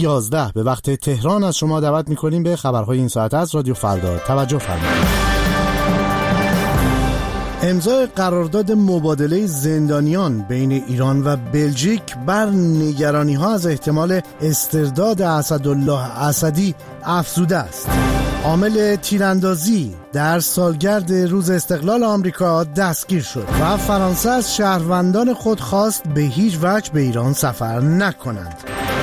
11 به وقت تهران از شما دعوت می‌کنیم به خبرهای این ساعت از رادیو فردا. توجه فرمایید. امضای قرارداد مبادله زندانیان بین ایران و بلژیک بر نگرانی‌ها از احتمال استرداد اسدالله اسدی افزوده است. عامل تیراندازی در سالگرد روز استقلال آمریکا دستگیر شد و فرانسه از شهروندان خود خواست به هیچ وجه به ایران سفر نکنند.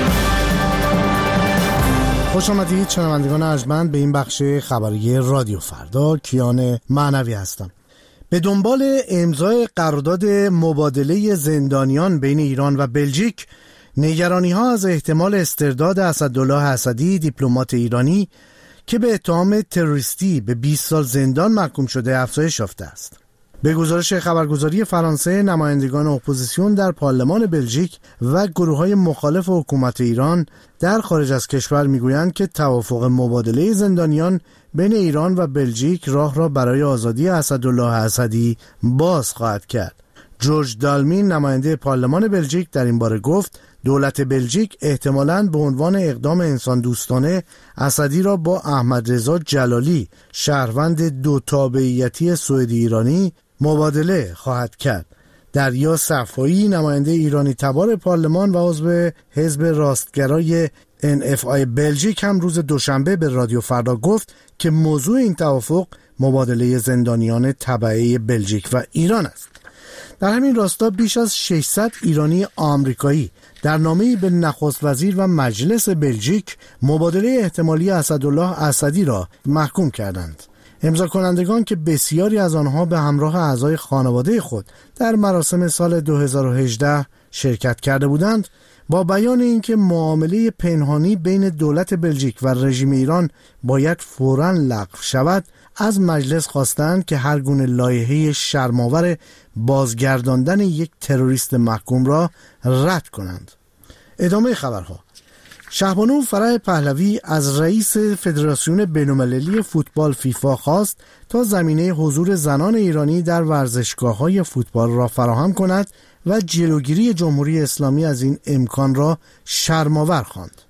خوش آمدید شنوندگان ارجمند به این بخش خبری رادیو فردا. کیان معنوی هستم. به دنبال امضای قرارداد مبادله زندانیان بین ایران و بلژیک، نگرانی‌ها از احتمال استرداد اسدالله اسدی دیپلمات ایرانی که به اتهام تروریستی به 20 سال زندان محکوم شده افزایش یافته است. به گزارش خبرگزاری فرانسه، نمایندگان اپوزیسیون در پارلمان بلژیک و گروه‌های مخالف حکومت ایران در خارج از کشور می‌گویند که توافق مبادله زندانیان بین ایران و بلژیک راه را برای آزادی اسدالله اسدی باز خواهد کرد. جورج دالمین، نماینده پارلمان بلژیک، در این باره گفت دولت بلژیک احتمالاً به عنوان اقدام انسان دوستانه اسدی را با احمد رضا جلالی، شهروند دو تابعیتی سوئدی ایرانی، مبادله خواهد کرد. دریا صفایی، نماینده ایرانی تبار پارلمان و عضو حزب راستگرای NFI بلژیک، هم روز دوشنبه به رادیو فردا گفت که موضوع این توافق مبادله زندانیان تبعه بلژیک و ایران است. در همین راستا بیش از 600 ایرانی آمریکایی در نامه‌ای به نخست وزیر و مجلس بلژیک مبادله احتمالی اسدالله اسدی را محکوم کردند. امضا کنندگان که بسیاری از آنها به همراه اعضای خانواده خود در مراسم سال 2018 شرکت کرده بودند، با بیان اینکه معامله پنهانی بین دولت بلژیک و رژیم ایران باید فوراً لغو شود، از مجلس خواستند که هر گونه لایحه شرم‌آور بازگرداندن یک تروریست محکوم را رد کنند. ادامه خبرها. شهبانو فرح پهلوی از رئیس فدراسیون بین‌المللی فوتبال فیفا خواست تا زمینه حضور زنان ایرانی در ورزشگاه‌های فوتبال را فراهم کند و جلوگیری جمهوری اسلامی از این امکان را شرم‌آور خواند.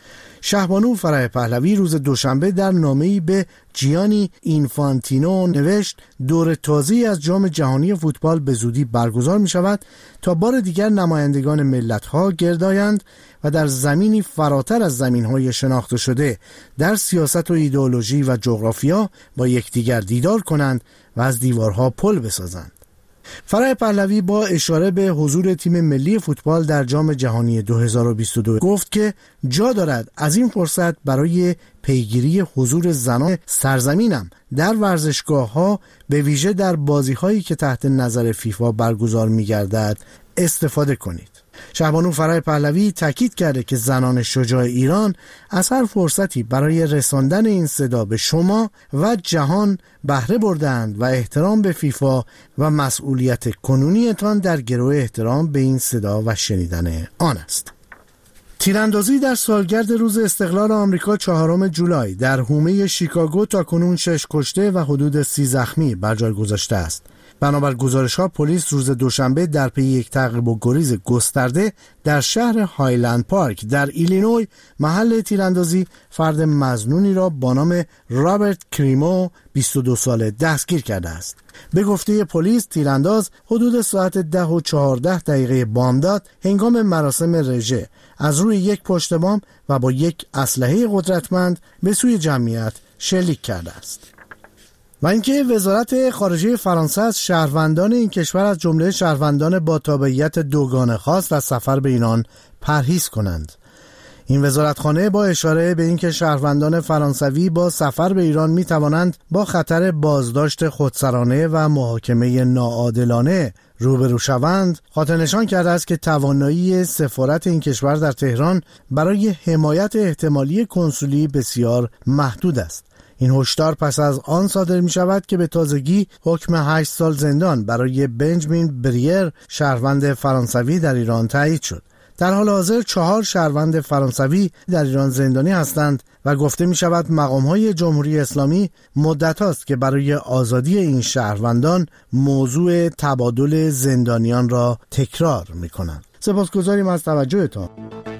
شهبانو فرح پهلوی روز دوشنبه در نامه‌ای به جیانی اینفانتینو نوشت دور تازه‌ای از جام جهانی فوتبال به زودی برگزار می شود تا بار دیگر نمایندگان ملت‌ها گرد آیند و در زمینی فراتر از زمین‌های شناخته شده در سیاست و ایدئولوژی و جغرافیا با یکدیگر دیدار کنند و از دیوارها پل بسازند. فرح پهلوی با اشاره به حضور تیم ملی فوتبال در جام جهانی 2022 گفت که جا دارد از این فرصت برای پیگیری حضور زنان سرزمینم در ورزشگاه‌ها، به ویژه در بازی‌هایی که تحت نظر فیفا برگزار می‌گردد، استفاده کنید. شهبانو فرح پهلوی تاکید کرده که زنان شجاع ایران از هر فرصتی برای رساندن این صدا به شما و جهان بهره بردند و احترام به فیفا و مسئولیت کنونیتان در گروه احترام به این صدا و شنیدن آن است. تیراندازی در سالگرد روز استقلال آمریکا 4 جولای در حومه شیکاگو تاکنون 6 کشته و حدود 30 زخمی بر جای گذاشته است. بنابر گزارش‌ها پلیس روز دوشنبه در پی یک تعقیب و گریز گسترده در شهر هایلند پارک در ایلینوی، محل تیراندازی، فرد مظنونی را با نام رابرت کریمو 22 ساله دستگیر کرده است. به گفته پلیس تیرانداز حدود ساعت 10:14 بامداد هنگام مراسم رژه از روی یک پشت بام و با یک اسلحه قدرتمند به سوی جمعیت شلیک کرده است. و اینکه وزارت خارجه فرانسه از شهروندان این کشور از جمله شهروندان با تابعیت دوگانه خواست از سفر به ایران پرهیز کنند. این وزارتخانه با اشاره به اینکه شهروندان فرانسوی با سفر به ایران می توانند با خطر بازداشت خودسرانه و محاکمه ناعادلانه روبرو شوند، خاطر نشان کرده است که توانایی سفارت این کشور در تهران برای حمایت احتمالی کنسولی بسیار محدود است. این هشدار پس از آن صادر می شود که به تازگی حکم 8 سال زندان برای بنجامین بریر، شهروند فرانسوی در ایران تایید شد. در حال حاضر 4 شهروند فرانسوی در ایران زندانی هستند و گفته می شود مقام‌های جمهوری اسلامی مدت است که برای آزادی این شهروندان موضوع تبادل زندانیان را تکرار می کنند. سپاسگزاریم از توجهتان.